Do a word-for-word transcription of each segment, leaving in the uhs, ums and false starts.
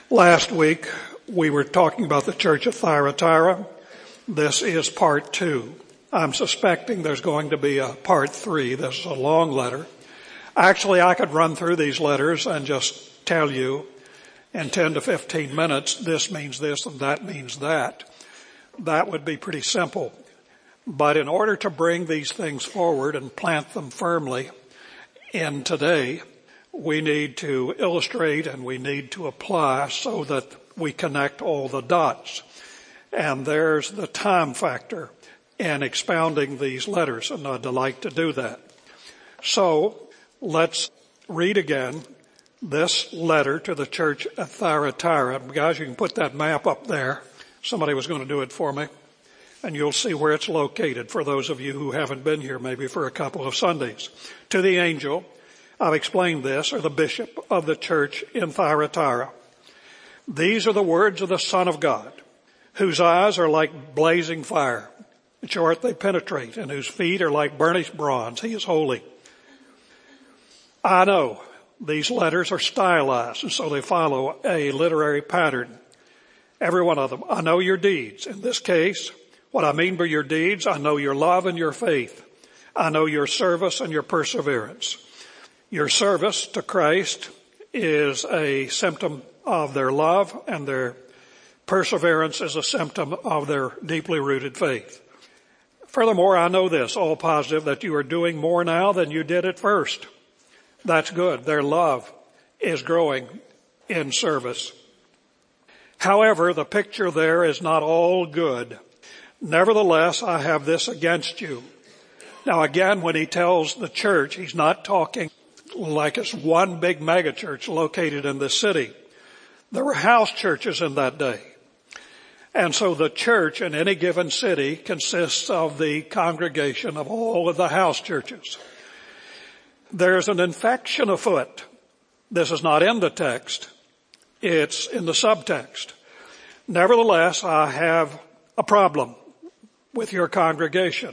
Last week, we were talking about the church of Thyatira. This is part two. I'm suspecting there's going to be a part three. This is a long letter. Actually, I could run through these letters and just tell you in ten to fifteen minutes, this means this and that means that. That would be pretty simple. But in order to bring these things forward and plant them firmly in today, we need to illustrate and we need to apply so that we connect all the dots. And there's the time factor in expounding these letters, and I'd like to do that. So let's read again this letter to the church at Thyatira. Guys, you can put that map up there. Somebody was going to do it for me. And you'll see where it's located for those of you who haven't been here maybe for a couple of Sundays. To the angel, I've explained this, or the bishop of the church in Thyatira. These are the words of the Son of God, whose eyes are like blazing fire. In short, they penetrate, and whose feet are like burnished bronze. He is holy. I know these letters are stylized, and so they follow a literary pattern. Every one of them. I know your deeds. In this case, what I mean by your deeds, I know your love and your faith. I know your service and your perseverance. Your service to Christ is a symptom of their love, and their perseverance is a symptom of their deeply rooted faith. Furthermore, I know this, all positive, that you are doing more now than you did at first. That's good. Their love is growing in service. However, the picture there is not all good. Nevertheless, I have this against you. Now again, when he tells the church, he's not talking like it's one big megachurch located in the city. There were house churches in that day. And so the church in any given city consists of the congregation of all of the house churches. There's an infection afoot. This is not in the text. It's in the subtext. Nevertheless, I have a problem with your congregation,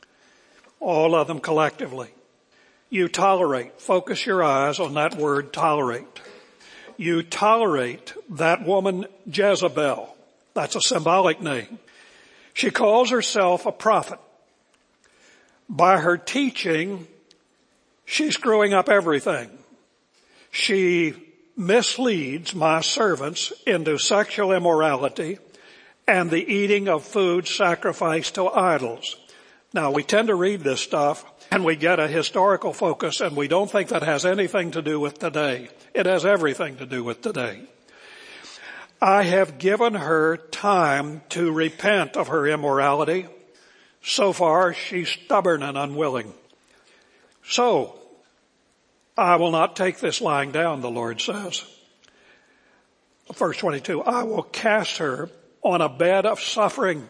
all of them collectively. You tolerate. Focus your eyes on that word tolerate. You tolerate that woman Jezebel. That's a symbolic name. She calls herself a prophet. By her teaching, she's screwing up everything. She misleads my servants into sexual immorality and the eating of food sacrificed to idols. Now, we tend to read this stuff and we get a historical focus, and we don't think that has anything to do with today. It has everything to do with today. I have given her time to repent of her immorality. So far, she's stubborn and unwilling. So, I will not take this lying down, the Lord says. Verse twenty-two, I will cast her on a bed of suffering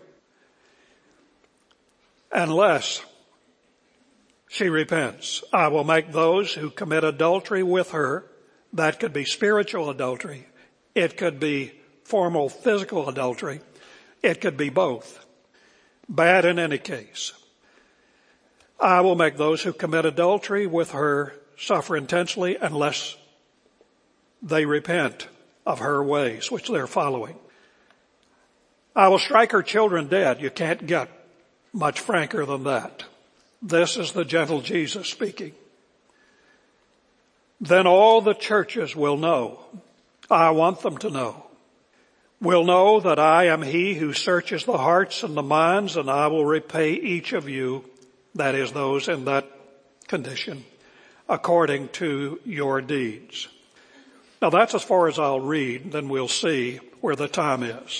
unless she repents. I will make those who commit adultery with her, that could be spiritual adultery, it could be formal physical adultery, it could be both. Bad in any case. I will make those who commit adultery with her suffer intensely unless they repent of her ways, which they're following. I will strike her children dead. You can't get much franker than that. This is the gentle Jesus speaking. Then all the churches will know. I want them to know. Will know that I am he who searches the hearts and the minds, and I will repay each of you, that is those in that condition, according to your deeds. Now that's as far as I'll read, then we'll see where the time is.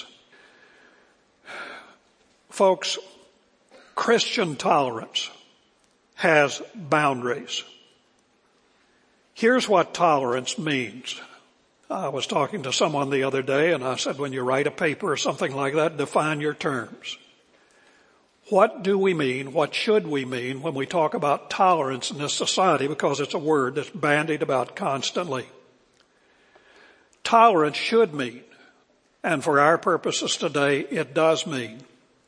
Folks, Christian tolerance has boundaries. Here's what tolerance means. I was talking to someone the other day and I said, when you write a paper or something like that, define your terms. What do we mean? What should we mean when we talk about tolerance in this society? Because it's a word that's bandied about constantly. Tolerance should mean, and for our purposes today, it does mean,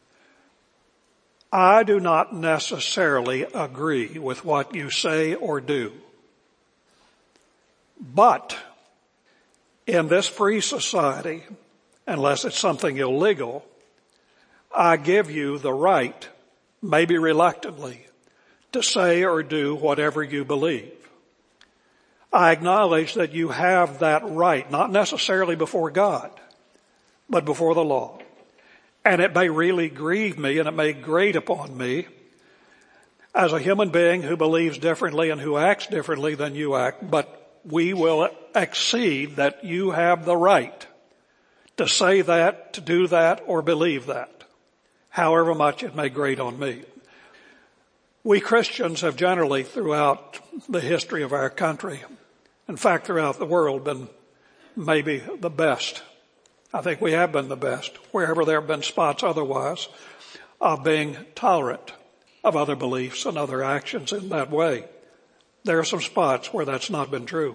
I do not necessarily agree with what you say or do, but in this free society, unless it's something illegal, I give you the right, maybe reluctantly, to say or do whatever you believe. I acknowledge that you have that right, not necessarily before God, but before the law. And it may really grieve me and it may grate upon me as a human being who believes differently and who acts differently than you act, but we will accede that you have the right to say that, to do that, or believe that, however much it may grate on me. We Christians have generally, throughout the history of our country, in fact throughout the world, been maybe the best. I think we have been the best, wherever there have been spots otherwise, of being tolerant of other beliefs and other actions in that way. There are some spots where that's not been true.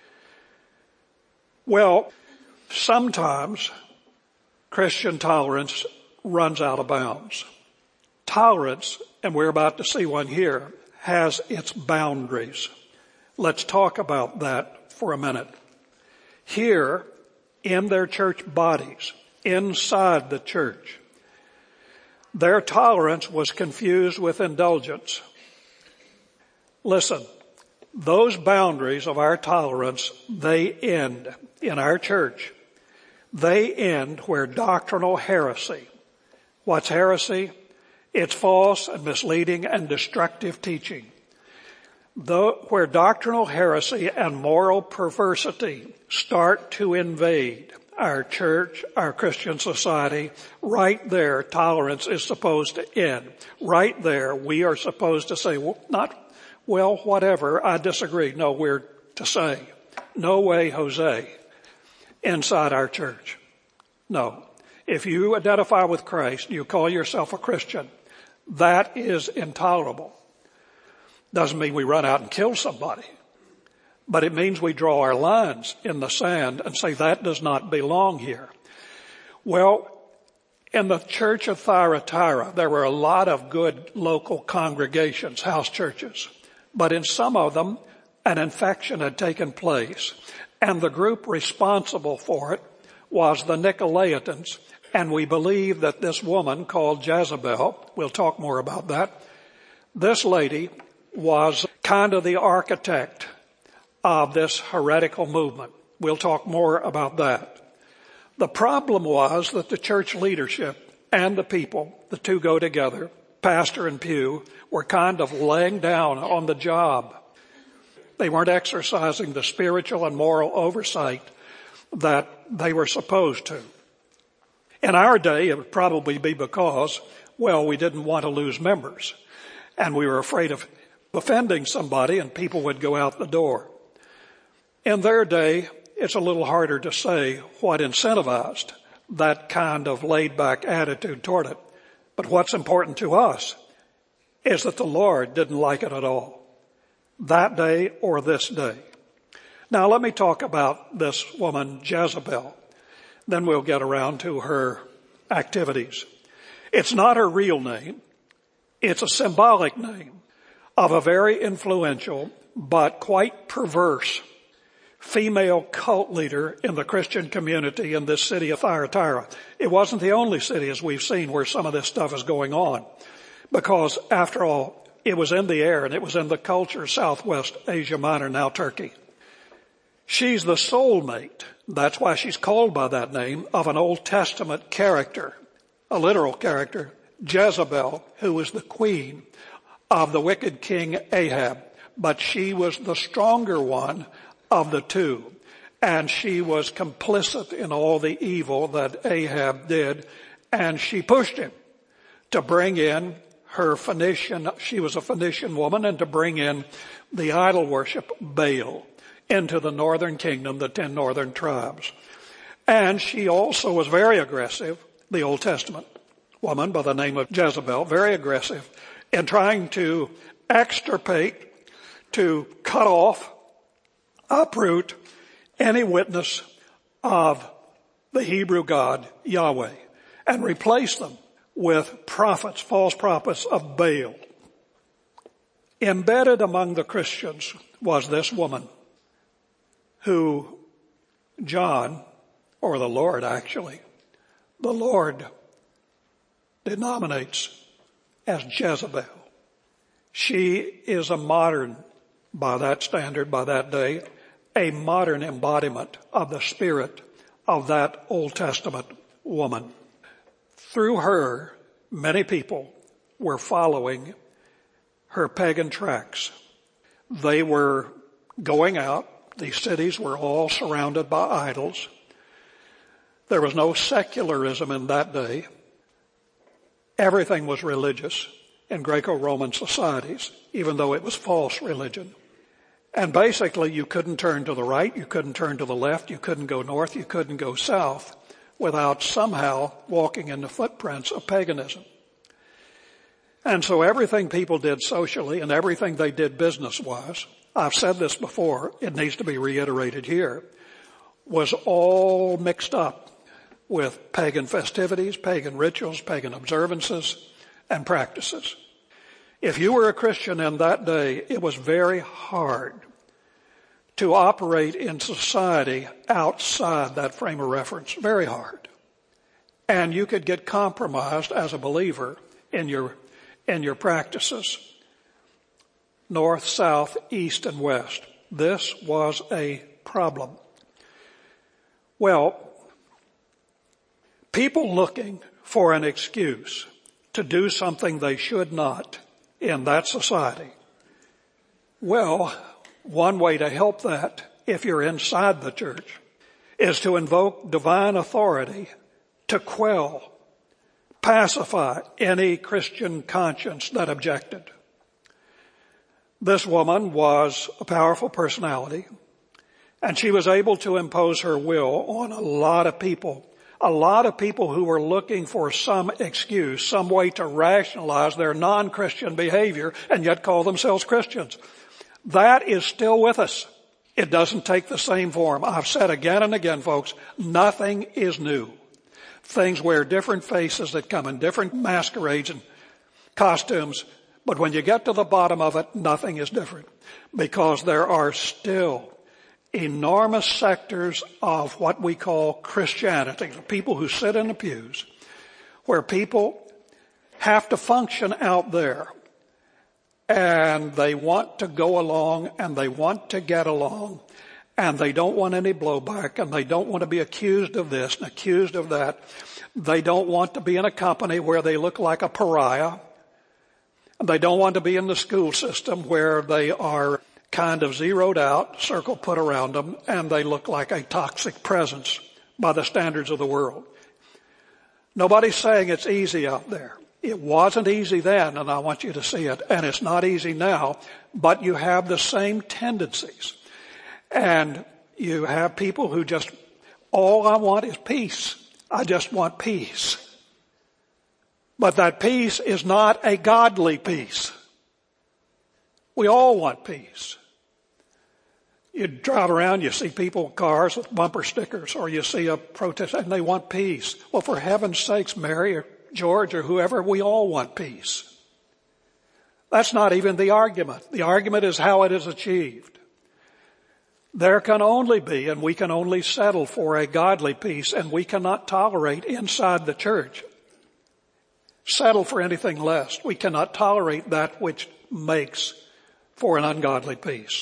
Well, sometimes Christian tolerance runs out of bounds. Tolerance, and we're about to see one here, has its boundaries. Let's talk about that for a minute. Here, in their church bodies, inside the church, their tolerance was confused with indulgence. Listen, those boundaries of our tolerance, they end in our church. They end where doctrinal heresy. What's heresy? It's false and misleading and destructive teaching. Though, where doctrinal heresy and moral perversity start to invade our church, our Christian society, right there tolerance is supposed to end. Right there we are supposed to say, well, not, well, whatever, I disagree. No, we're to say, no way, Jose, inside our church. No. If you identify with Christ, you call yourself a Christian, that is intolerable. Doesn't mean we run out and kill somebody, but it means we draw our lines in the sand and say that does not belong here. Well, in the church of Thyatira, there were a lot of good local congregations, house churches, but in some of them, an infection had taken place, and the group responsible for it was the Nicolaitans, and we believe that this woman called Jezebel, we'll talk more about that, this lady was kind of the architect of this heretical movement. We'll talk more about that. The problem was that the church leadership and the people, the two go together, pastor and pew, were kind of laying down on the job. They weren't exercising the spiritual and moral oversight that they were supposed to. In our day, it would probably be because, well, we didn't want to lose members, and we were afraid of offending somebody and people would go out the door. In their day, it's a little harder to say what incentivized that kind of laid-back attitude toward it. But what's important to us is that the Lord didn't like it at all, that day or this day. Now let me talk about this woman, Jezebel. Then we'll get around to her activities. It's not her real name. It's a symbolic name of a very influential but quite perverse female cult leader in the Christian community in this city of Thyatira. It wasn't the only city, as we've seen, where some of this stuff is going on, because after all, it was in the air and it was in the culture Southwest Asia Minor, now Turkey. She's the soulmate, that's why she's called by that name, of an Old Testament character, a literal character, Jezebel, who was the queen of the wicked king Ahab. But she was the stronger one of the two, and she was complicit in all the evil that Ahab did, and she pushed him to bring in her Phoenician, she was a Phoenician woman, and to bring in the idol worship Baal into the northern kingdom, the ten northern tribes. And she also was very aggressive, the Old Testament woman by the name of Jezebel, very aggressive in trying to extirpate, to cut off, uproot any witness of the Hebrew God, Yahweh, and replace them with prophets, false prophets of Baal. Embedded among the Christians was this woman who John, or the Lord actually, the Lord denominates as Jezebel. She is a modern, by that standard, by that day, a modern embodiment of the spirit of that Old Testament woman. Through her, many people were following her pagan tracks. They were going out. These cities were all surrounded by idols. There was no secularism in that day. Everything was religious in Greco-Roman societies, even though it was false religion. And basically you couldn't turn to the right, you couldn't turn to the left, you couldn't go north, you couldn't go south without somehow walking in the footprints of paganism. And so everything people did socially and everything they did business-wise, I've said this before, it needs to be reiterated here, was all mixed up with pagan festivities, pagan rituals, pagan observances, and practices. If you were a Christian in that day, it was very hard to operate in society outside that frame of reference. Very hard. And you could get compromised as a believer in your, in your practices. North, south, east, and west. This was a problem. Well, people looking for an excuse to do something they should not in that society. Well, one way to help that, if you're inside the church, is to invoke divine authority to quell, pacify any Christian conscience that objected. This woman was a powerful personality, and she was able to impose her will on a lot of people. A lot of people who were looking for some excuse, some way to rationalize their non-Christian behavior and yet call themselves Christians. That is still with us. It doesn't take the same form. I've said again and again, folks, nothing is new. Things wear different faces that come in different masquerades and costumes. But when you get to the bottom of it, nothing is different. Because there are still enormous sectors of what we call Christianity, the people who sit in the pews, where people have to function out there and they want to go along and they want to get along and they don't want any blowback and they don't want to be accused of this and accused of that. They don't want to be in a company where they look like a pariah. They don't want to be in the school system where they are kind of zeroed out, circle put around them, and they look like a toxic presence by the standards of the world. Nobody's saying it's easy out there. It wasn't easy then, and I want you to see it, and it's not easy now, but you have the same tendencies. And you have people who just, all I want is peace. I just want peace. But that peace is not a godly peace. We all want peace. You drive around, you see people, cars with bumper stickers, or you see a protest, and they want peace. Well, for heaven's sakes, Mary or George or whoever, we all want peace. That's not even the argument. The argument is how it is achieved. There can only be, and we can only settle for a godly peace, and we cannot tolerate inside the church settle for anything less. We cannot tolerate that which makes for an ungodly peace.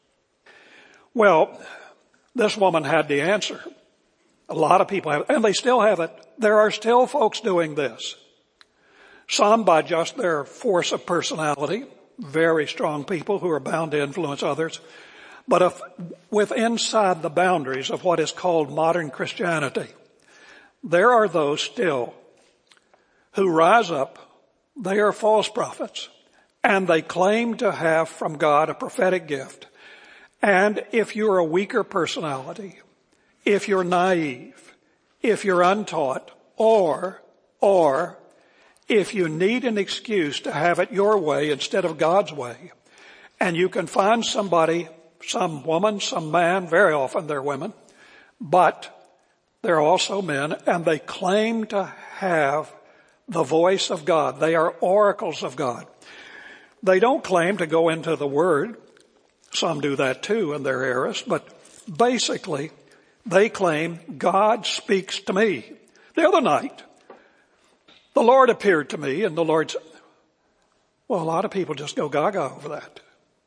Well, this woman had the answer. A lot of people have, and they still have it. There are still folks doing this. Some by just their force of personality, very strong people who are bound to influence others. But if, with inside the boundaries of what is called modern Christianity, there are those still who rise up. They are false prophets, and they claim to have from God a prophetic gift. And if you're a weaker personality, if you're naive, if you're untaught, or, or if you need an excuse to have it your way instead of God's way, and you can find somebody, some woman, some man, very often they're women, but they're also men, and they claim to have the voice of God. They are oracles of God. They don't claim to go into the Word. Some do that too, and they're errors. But basically, They claim God speaks to me. The other night, the Lord appeared to me, and the Lord said, well, a lot of people just go gaga over that.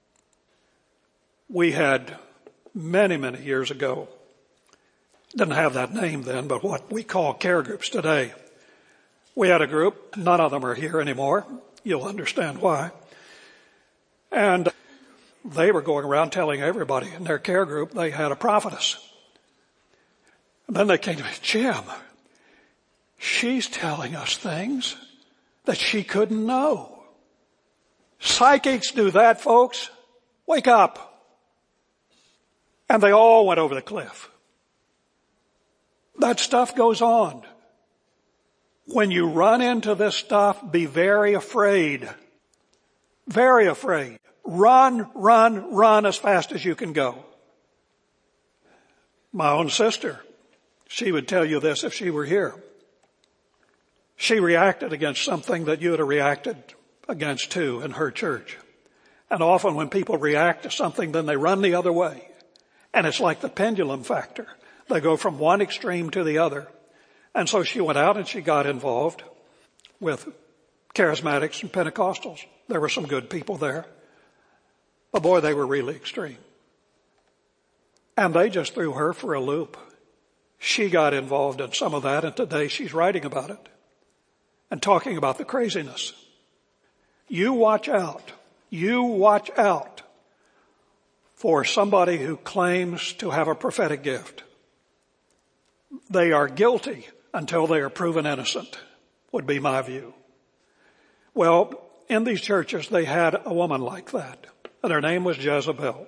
We had many, many years ago, didn't have that name then, but what we call care groups today. We had a group, none of them are here anymore. You'll understand why. And they were going around telling everybody in their care group they had a prophetess. And then they came to me, Jim, she's telling us things that she couldn't know. Psychics do that, folks. Wake up. And they all went over the cliff. That stuff goes on. When you run into this stuff, be very afraid. Very afraid. Run, run, run as fast as you can go. My own sister, she would tell you this if she were here. She reacted against something that you would have reacted against too in her church. And often when people react to something, then they run the other way. And it's like the pendulum factor. They go from one extreme to the other. And so she went out and she got involved with charismatics and Pentecostals. There were some good people there. But boy, they were really extreme. And they just threw her for a loop. She got involved in some of that, and today she's writing about it and talking about the craziness. You watch out. You watch out for somebody who claims to have a prophetic gift. They are guilty until they are proven innocent, would be my view. Well, in these churches, they had a woman like that, and her name was Jezebel.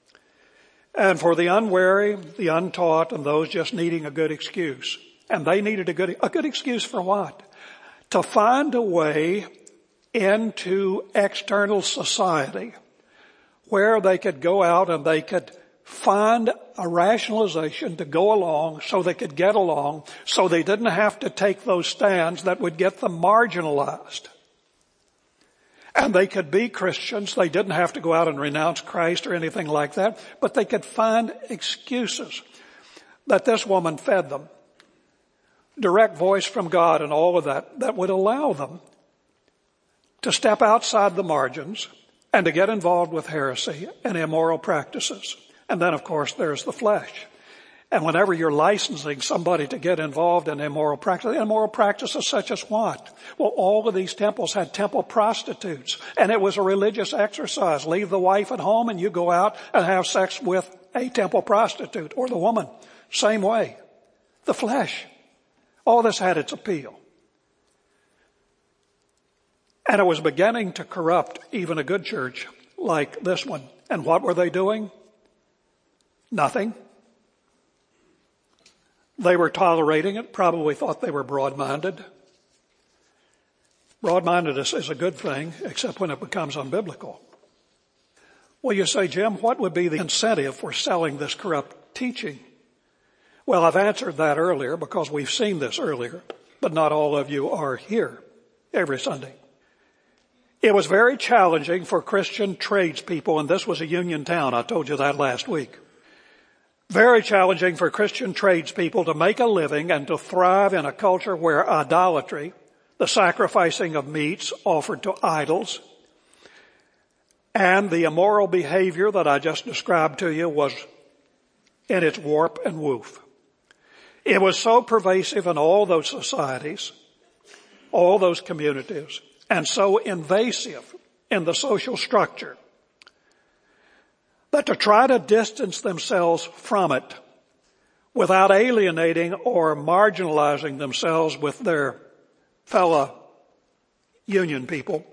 And for the unwary, the untaught, and those just needing a good excuse, and they needed a good, a good excuse for what? To find a way into external society where they could go out and they could find a rationalization to go along so they could get along, so they didn't have to take those stands that would get them marginalized. And they could be Christians. They didn't have to go out and renounce Christ or anything like that, but they could find excuses that this woman fed them. Direct voice from God and all of that, that would allow them to step outside the margins and to get involved with heresy and immoral practices. And then, of course, there's the flesh. And whenever you're licensing somebody to get involved in immoral practice, immoral practices such as what? Well, all of these temples had temple prostitutes, and it was a religious exercise. Leave the wife at home and you go out and have sex with a temple prostitute, or the woman. Same way. The flesh. All this had its appeal. And it was beginning to corrupt even a good church like this one. And what were they doing? Nothing. They were tolerating it, probably thought they were broad-minded. Broad-mindedness is a good thing, except when it becomes unbiblical. Well, you say, Jim, what would be the incentive for selling this corrupt teaching? Well, I've answered that earlier because we've seen this earlier, but not all of you are here every Sunday. It was very challenging for Christian tradespeople, and this was a union town. I told you that last week. Very challenging for Christian tradespeople to make a living and to thrive in a culture where idolatry, the sacrificing of meats offered to idols, and the immoral behavior that I just described to you was in its warp and woof. It was so pervasive in all those societies, all those communities, and so invasive in the social structure that to try to distance themselves from it without alienating or marginalizing themselves with their fellow union people,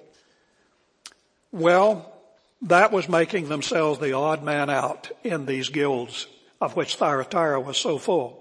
well, that was making themselves the odd man out in these guilds of which Thyatira was so full.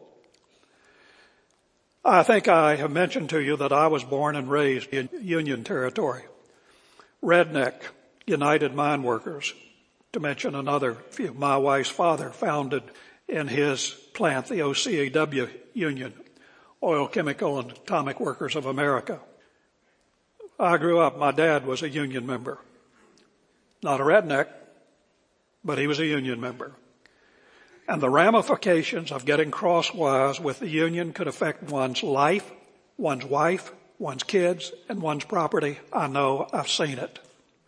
I think I have mentioned to you that I was born and raised in Union territory. Redneck, United Mine Workers, to mention another few. My wife's father founded in his plant the O C A W Union, Oil, Chemical, and Atomic Workers of America. I grew up, my dad was a union member. Not a redneck, but he was a union member. And the ramifications of getting crosswise with the union could affect one's life, one's wife, one's kids, and one's property. I know, I've seen it.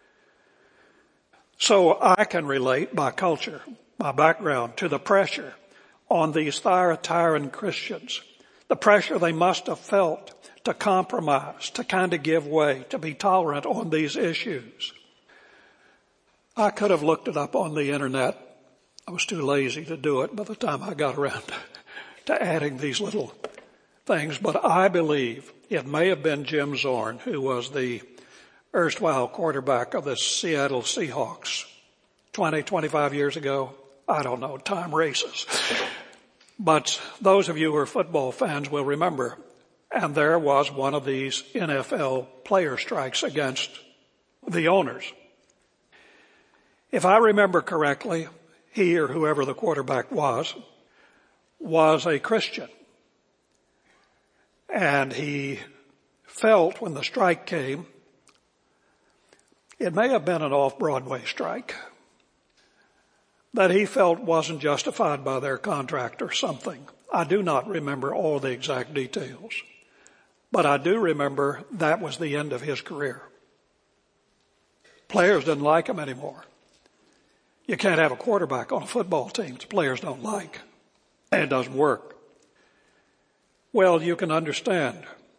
So I can relate by culture, my background, to the pressure on these Thyatiran Christians. The pressure they must have felt to compromise, to kind of give way, to be tolerant on these issues. I could have looked it up on the internet. I was too lazy to do it by the time I got around to adding these little things. But I believe it may have been Jim Zorn, who was the erstwhile quarterback of the Seattle Seahawks twenty, twenty-five years ago. I don't know, time races. But those of you who are football fans will remember. And there was one of these N F L player strikes against the owners. If I remember correctly, he or whoever the quarterback was, was a Christian. And he felt when the strike came, it may have been an off-Broadway strike, that he felt wasn't justified by their contract or something. I do not remember all the exact details, but I do remember that was the end of his career. Players didn't like him anymore. You can't have a quarterback on a football team that players don't like, and it doesn't work. Well, you can understand.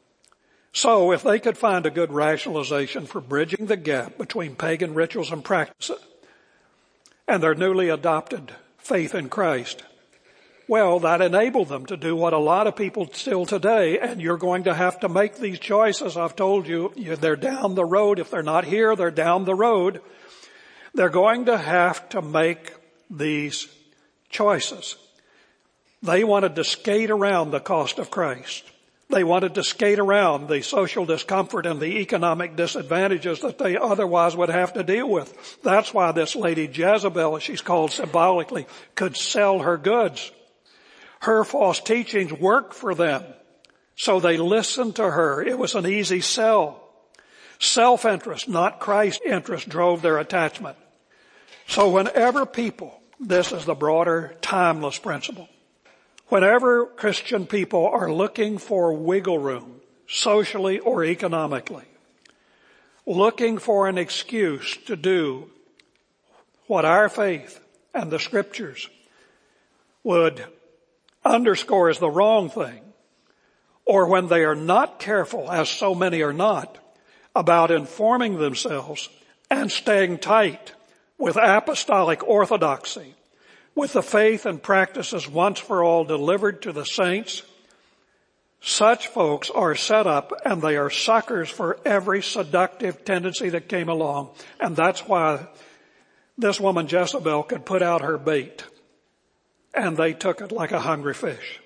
So if they could find a good rationalization for bridging the gap between pagan rituals and practices and their newly adopted faith in Christ, well, that enabled them to do what a lot of people still today, and you're going to have to make these choices. I've told you, they're down the road. If they're not here, they're down the road. They're going to have to make these choices. They wanted to skate around the cost of Christ. They wanted to skate around the social discomfort and the economic disadvantages that they otherwise would have to deal with. That's why this lady Jezebel, as she's called symbolically, could sell her goods. Her false teachings worked for them, so they listened to her. It was an easy sell. Self-interest, not Christ's interest, drove their attachment. So whenever people, this is the broader timeless principle, whenever Christian people are looking for wiggle room, socially or economically, looking for an excuse to do what our faith and the scriptures would underscore as the wrong thing, or when they are not careful, as so many are not, about informing themselves and staying tight with apostolic orthodoxy, with the faith and practices once for all delivered to the saints, such folks are set up and they are suckers for every seductive tendency that came along. And that's why this woman Jezebel could put out her bait, and they took it like a hungry fish.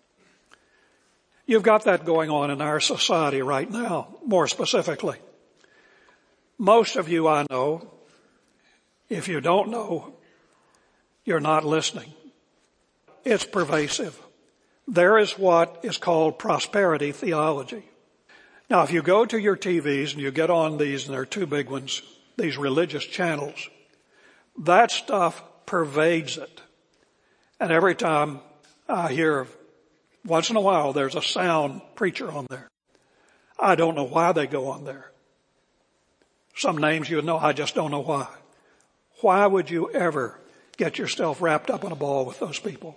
You've got that going on in our society right now, more specifically. Most of you I know, if you don't know, you're not listening. It's pervasive. There is what is called prosperity theology. Now, if you go to your T Vs and you get on these, and there are two big ones, these religious channels, that stuff pervades it. And every time I hear, once in a while, there's a sound preacher on there. I don't know why they go on there. Some names you know, I just don't know why. Why would you ever get yourself wrapped up in a ball with those people?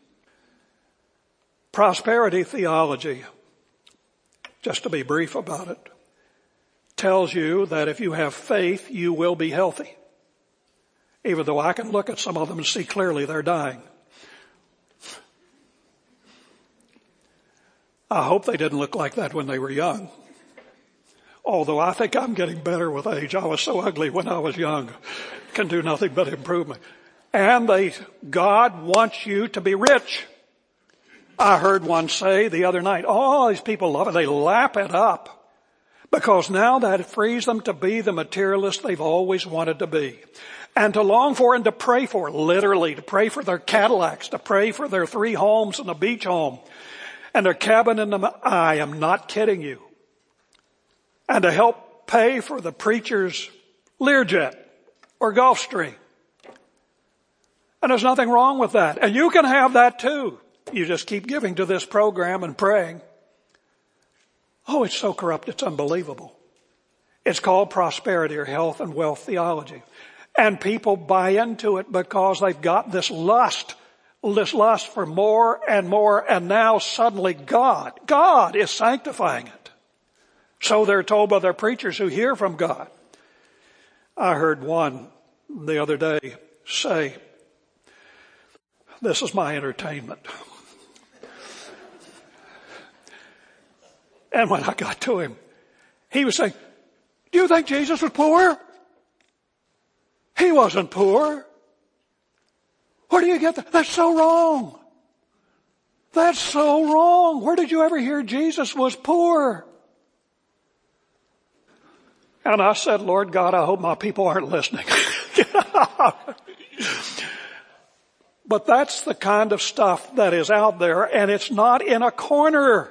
Prosperity theology, just to be brief about it, tells you that if you have faith, you will be healthy. Even though I can look at some of them and see clearly they're dying. I hope they didn't look like that when they were young. Although I think I'm getting better with age. I was so ugly when I was young. Can do nothing but improve me. And they, God wants you to be rich. I heard one say the other night, oh, these people love it. They lap it up because now that frees them to be the materialist they've always wanted to be. And to long for and to pray for, literally, to pray for their Cadillacs, to pray for their three homes and a beach home and their cabin in the, I am not kidding you. And to help pay for the preacher's Learjet or Gulfstream. And there's nothing wrong with that. And you can have that too. You just keep giving to this program and praying. Oh, it's so corrupt, it's unbelievable. It's called prosperity or health and wealth theology. And people buy into it because they've got this lust, this lust for more and more. And now suddenly God, God is sanctifying it. So they're told by their preachers who hear from God. I heard one the other day say, this is my entertainment. And when I got to him, he was saying, do you think Jesus was poor? He wasn't poor. Where do you get that? That's so wrong. That's so wrong. Where did you ever hear Jesus was poor? And I said, Lord God, I hope my people aren't listening. But that's the kind of stuff that is out there, and it's not in a corner.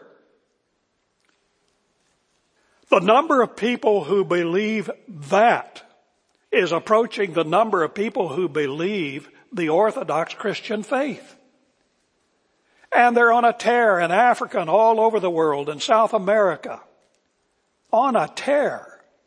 The number of people who believe that is approaching the number of people who believe the Orthodox Christian faith. And they're on a tear in Africa and all over the world, in South America. On a tear.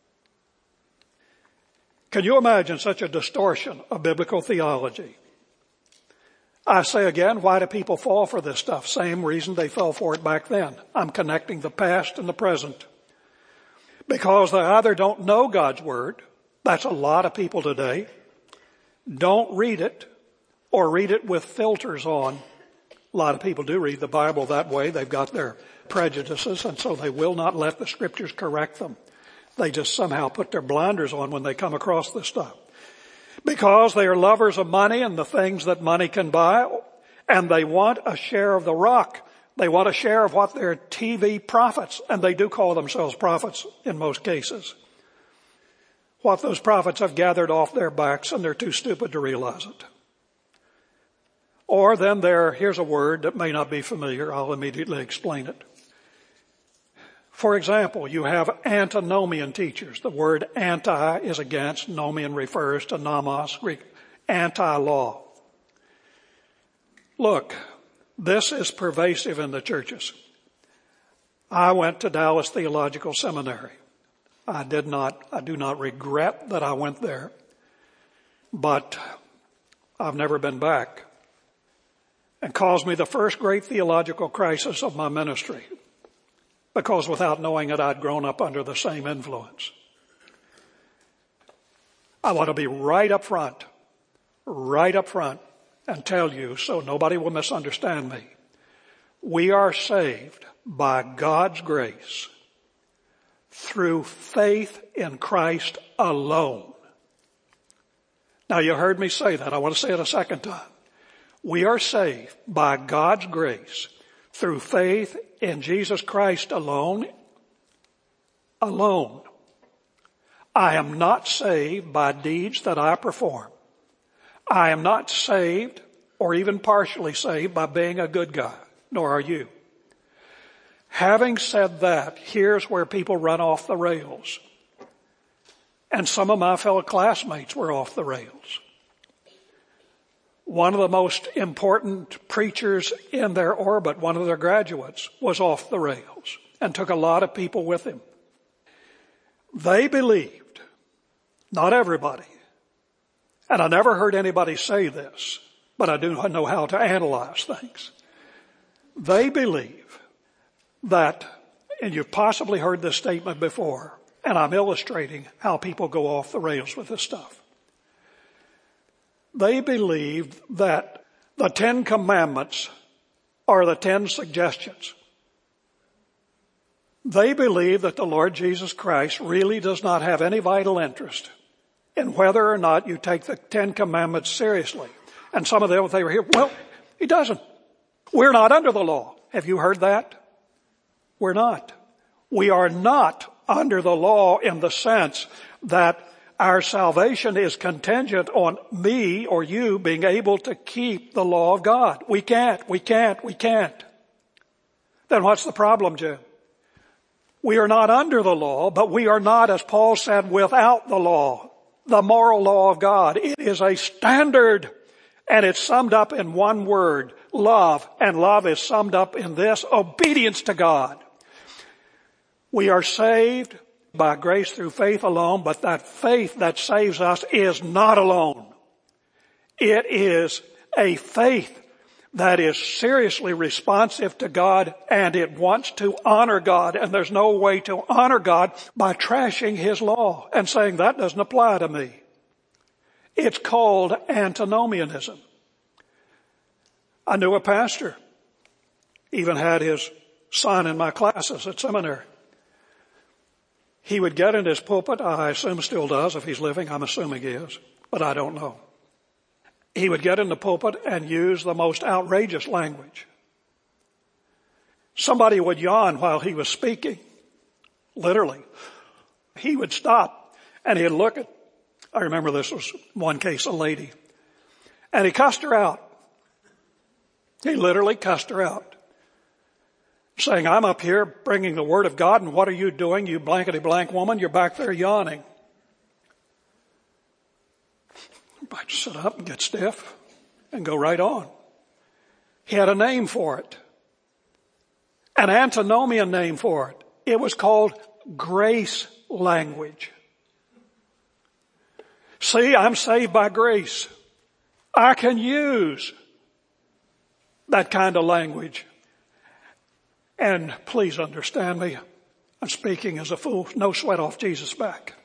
Can you imagine such a distortion of biblical theology? I say again, why do people fall for this stuff? Same reason they fell for it back then. I'm connecting the past and the present. Because they either don't know God's Word, that's a lot of people today, don't read it, or read it with filters on. A lot of people do read the Bible that way. They've got their prejudices, and so they will not let the Scriptures correct them. They just somehow put their blinders on when they come across this stuff. Because they are lovers of money and the things that money can buy, and they want a share of the rock. They want a share of what their T V profits, and they do call themselves prophets in most cases. What those prophets have gathered off their backs, and they're too stupid to realize it. Or then there, here's a word that may not be familiar. I'll immediately explain it. For example, you have antinomian teachers. The word anti is against. Nomian refers to nomos, Greek, anti-law. Look, this is pervasive in the churches. I went to Dallas Theological Seminary. I did not, I do not regret that I went there, but I've never been back. It caused me the first great theological crisis of my ministry. Because without knowing it, I'd grown up under the same influence. I want to be right up front, right up front, and tell you so nobody will misunderstand me. We are saved by God's grace through faith in Christ alone. Now you heard me say that. I want to say it a second time. We are saved by God's grace through faith in Jesus Christ alone. Alone. I am not saved by deeds that I perform. I am not saved or even partially saved by being a good guy, nor are you. Having said that, here's where people run off the rails. And some of my fellow classmates were off the rails. One of the most important preachers in their orbit, one of their graduates, was off the rails and took a lot of people with him. They believed, not everybody, and I never heard anybody say this, but I do know how to analyze things. They believe that, and you've possibly heard this statement before, and I'm illustrating how people go off the rails with this stuff. They believed that the Ten Commandments are the Ten Suggestions. They believe that the Lord Jesus Christ really does not have any vital interest in whether or not you take the Ten Commandments seriously. And some of them, they were here, well, he doesn't. We're not under the law. Have you heard that? We're not. We are not under the law in the sense that our salvation is contingent on me or you being able to keep the law of God. We can't, we can't, we can't. Then what's the problem, Jim? We are not under the law, but we are not, as Paul said, without the law, the moral law of God. It is a standard, And it's summed up in one word, love. And love is summed up in this, obedience to God. We are saved by grace through faith alone, but that faith that saves us is not alone. It is a faith that is seriously responsive to God, and it wants to honor God. And there's no way to honor God by trashing His law and saying that doesn't apply to me. It's called antinomianism. I knew a pastor, even had his son in my classes at seminary. He would get in his pulpit, I assume still does if he's living, I'm assuming he is, but I don't know. He would get in the pulpit and use the most outrageous language. Somebody would yawn while he was speaking, literally. He would stop and he'd look at, I remember this was one case, a lady, and he cussed her out. He literally cussed her out, saying, I'm up here bringing the word of God, and what are you doing, you blankety blank woman? You're back there yawning. I'd sit up and get stiff and go right on. He had a name for it, an antinomian name for it. It was called grace language. See, I'm saved by grace. I can use that kind of language. And please understand me, I'm speaking as a fool, no sweat off Jesus' back.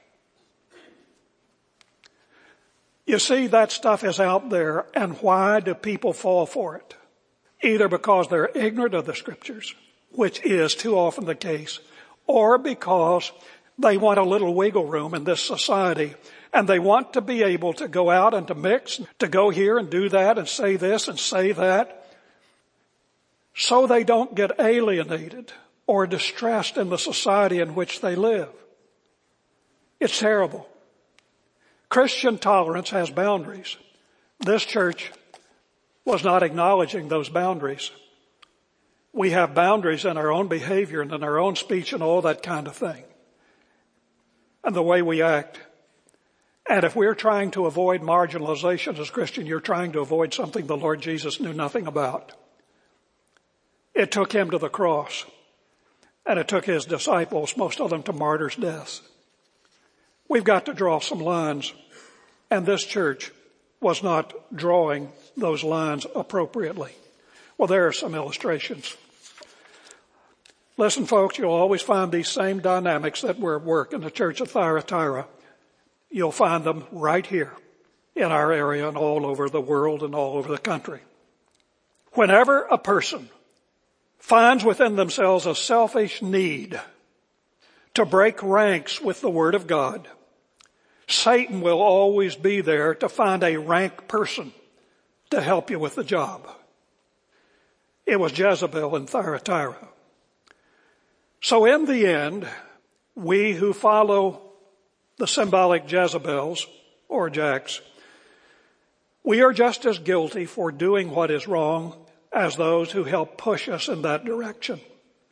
You see, that stuff is out there, and why do people fall for it? Either because they're ignorant of the Scriptures, which is too often the case, or because they want a little wiggle room in this society, and they want to be able to go out and to mix, to go here and do that and say this and say that, so they don't get alienated or distressed in the society in which they live. It's terrible. Christian tolerance has boundaries. This church was not acknowledging those boundaries. We have boundaries in our own behavior and in our own speech and all that kind of thing, and the way we act. And if we're trying to avoid marginalization as Christian, you're trying to avoid something the Lord Jesus knew nothing about. It took Him to the cross, and it took His disciples, most of them, to martyrs' deaths. We've got to draw some lines, and this church was not drawing those lines appropriately. Well, there are some illustrations. Listen, folks, you'll always find these same dynamics that were at work in the church of Thyatira. You'll find them right here in our area and all over the world and all over the country. Whenever a person finds within themselves a selfish need to break ranks with the Word of God, Satan will always be there to find a rank person to help you with the job. It was Jezebel in Thyatira. So in the end, we who follow the symbolic Jezebels or Jacks, we are just as guilty for doing what is wrong as those who help push us in that direction.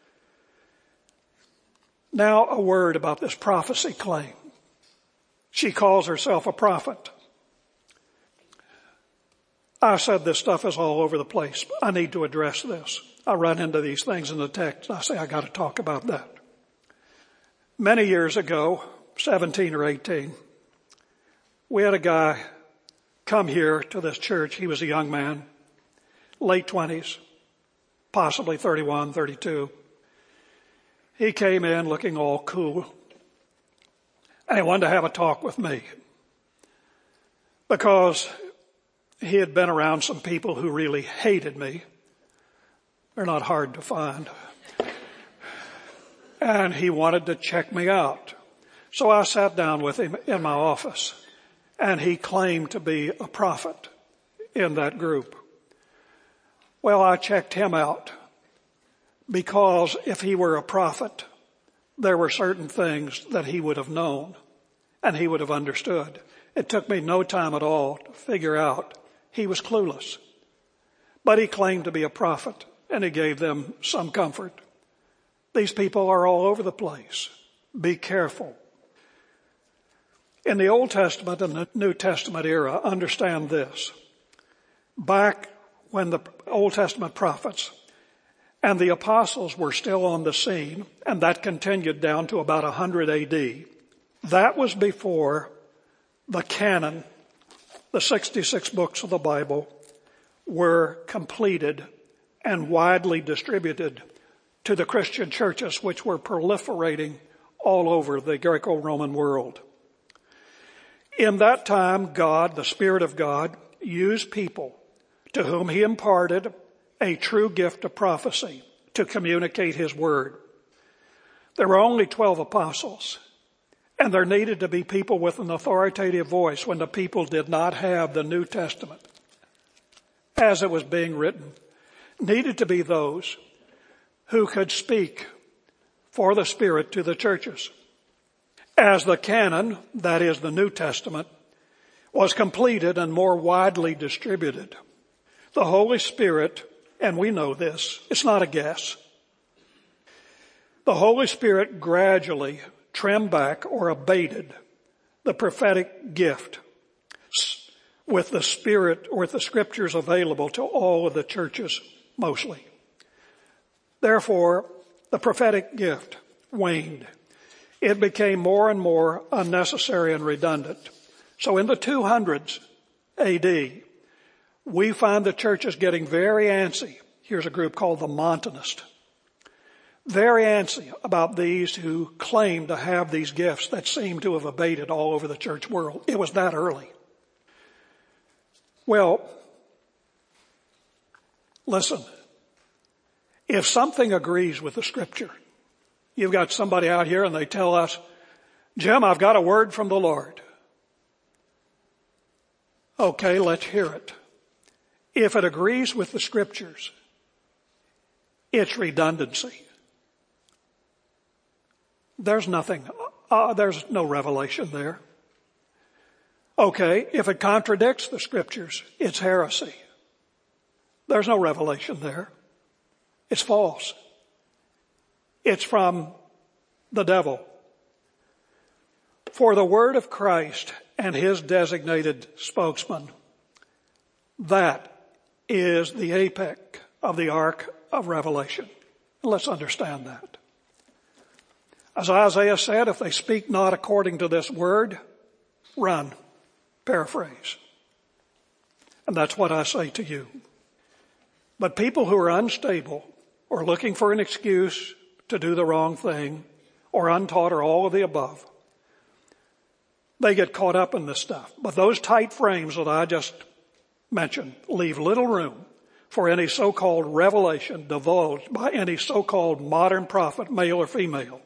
Now a word about this prophecy claim. She calls herself a prophet. I said this stuff is all over the place. I need to address this. I run into these things in the text. I say I got to talk about that. Many years ago, seventeen or eighteen, we had a guy come here to this church. He was a young man, late twenties, possibly thirty-one, thirty-two. He came in looking all cool, and he wanted to have a talk with me because he had been around some people who really hated me. They're not hard to find. And he wanted to check me out. So I sat down with him in my office, and he claimed to be a prophet in that group. Well, I checked him out because if he were a prophet, there were certain things that he would have known and he would have understood. It took me no time at all to figure out he was clueless. But he claimed to be a prophet, and he gave them some comfort. These people are all over the place. Be careful. In the Old Testament and the New Testament era, understand this. back when the Old Testament prophets and the apostles were still on the scene, and that continued down to about one hundred A D. That was before the canon, the sixty-six books of the Bible, were completed and widely distributed to the Christian churches, which were proliferating all over the Greco-Roman world. In that time, God, the Spirit of God, used people to whom he imparted a true gift of prophecy to communicate his word. There were only twelve apostles, and there needed to be people with an authoritative voice when the people did not have the New Testament as it was being written. Needed to be those who could speak for the Spirit to the churches. As the canon, that is the New Testament, was completed and more widely distributed, the Holy Spirit, and we know this, it's not a guess, the Holy Spirit gradually trimmed back or abated the prophetic gift with the Spirit or with the Scriptures available to all of the churches mostly. Therefore, the prophetic gift waned. It became more and more unnecessary and redundant. So in the two hundreds A D, we find the churches getting very antsy. Here's a group called the Montanists. Very antsy about these who claim to have these gifts that seem to have abated all over the church world. It was that early. Well, listen, if something agrees with the Scripture, you've got somebody out here and they tell us, Jim, I've got a word from the Lord. Okay, let's hear it. If it agrees with the Scriptures, it's redundancy. There's nothing, uh, there's no revelation there. Okay, if it contradicts the Scriptures, it's heresy. There's no revelation there. It's false. It's from the devil. For the word of Christ and his designated spokesman, that is the apex of the arc of revelation. Let's understand that. As Isaiah said, if they speak not according to this word, run. Paraphrase. And that's what I say to you. But people who are unstable or looking for an excuse to do the wrong thing or untaught or all of the above, they get caught up in this stuff. But those tight frames that I just mentioned leave little room for any so-called revelation divulged by any so-called modern prophet, male or female.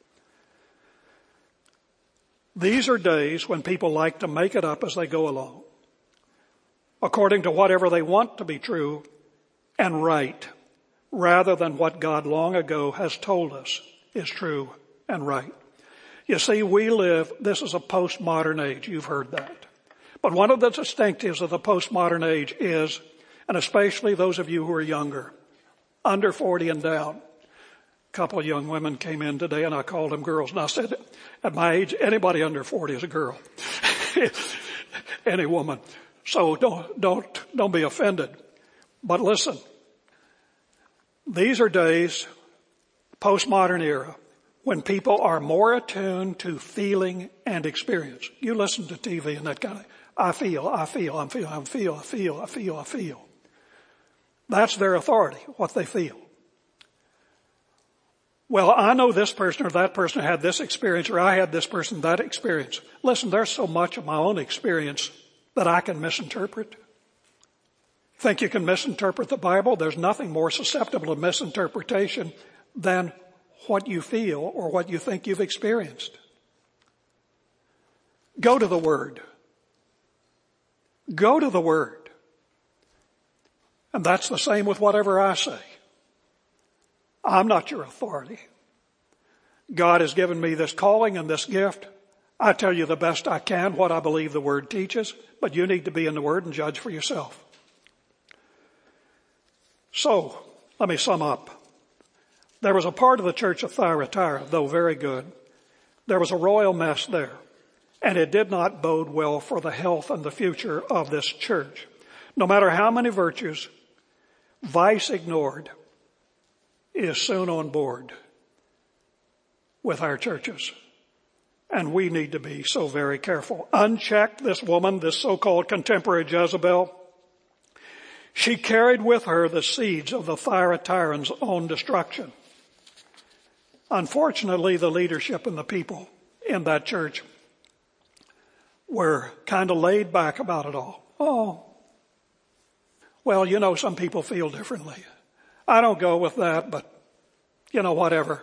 These are days when people like to make it up as they go along, according to whatever they want to be true and right, rather than what God long ago has told us is true and right. You see, we live, this is a postmodern age. You've heard that. But one of the distinctives of the postmodern age is, and especially those of you who are younger, under forty and down. A couple of young women came in today and I called them girls. And I said, at my age, anybody under forty is a girl. Any woman. So don't, don't, don't be offended. But listen, these are days, postmodern era, when people are more attuned to feeling and experience. You listen to T V and that kind of, I feel, I feel, I feel, I feel, I feel, I feel, I feel. That's their authority, what they feel. Well, I know this person or that person had this experience, or I had this person that experience. Listen, there's so much of my own experience that I can misinterpret. Think you can misinterpret the Bible? There's nothing more susceptible to misinterpretation than what you feel or what you think you've experienced. Go to the Word. Go to the Word. And that's the same with whatever I say. I'm not your authority. God has given me this calling and this gift. I tell you the best I can what I believe the Word teaches, but you need to be in the Word and judge for yourself. So, let me sum up. There was a part of the church of Thyatira, though very good. There was a royal mess there, and it did not bode well for the health and the future of this church. No matter how many virtues, vice ignored is soon on board with our churches. And we need to be so very careful. Unchecked, this woman, this so-called contemporary Jezebel, she carried with her the seeds of the Thyatiran's own destruction. Unfortunately, the leadership and the people in that church were kind of laid back about it all. Oh, well, you know, some people feel differently. I don't go with that, but, you know, whatever.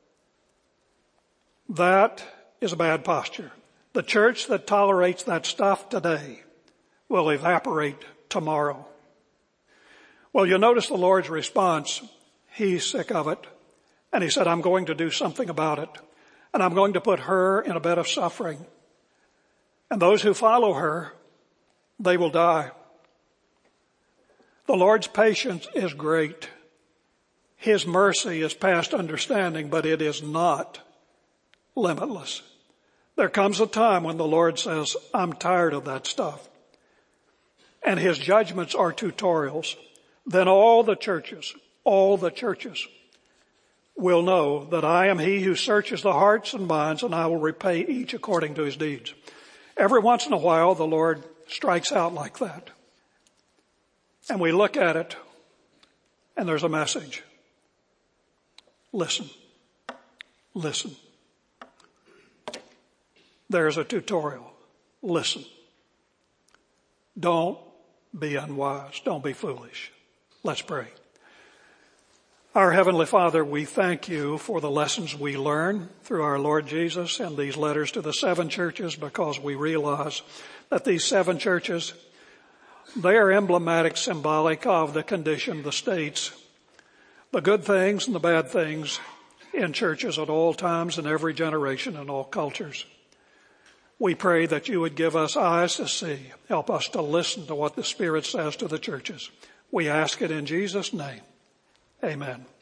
That is a bad posture. The church that tolerates that stuff today will evaporate tomorrow. Well, you'll notice the Lord's response. He's sick of it. And he said, I'm going to do something about it. And I'm going to put her in a bed of suffering. And those who follow her, they will die. The Lord's patience is great. His mercy is past understanding, but it is not limitless. There comes a time when the Lord says, I'm tired of that stuff. And his judgments are tutorials. Then all the churches, all the churches will know that I am he who searches the hearts and minds, and I will repay each according to his deeds. Every once in a while, the Lord strikes out like that. And we look at it, and there's a message. Listen. Listen. There's a tutorial. Listen. Don't be unwise. Don't be foolish. Let's pray. Our Heavenly Father, we thank you for the lessons we learn through our Lord Jesus and these letters to the seven churches, because we realize that these seven churches, they are emblematic, symbolic of the condition, the states, the good things and the bad things in churches at all times, in every generation, in all cultures. We pray that you would give us eyes to see, help us to listen to what the Spirit says to the churches. We ask it in Jesus' name. Amen.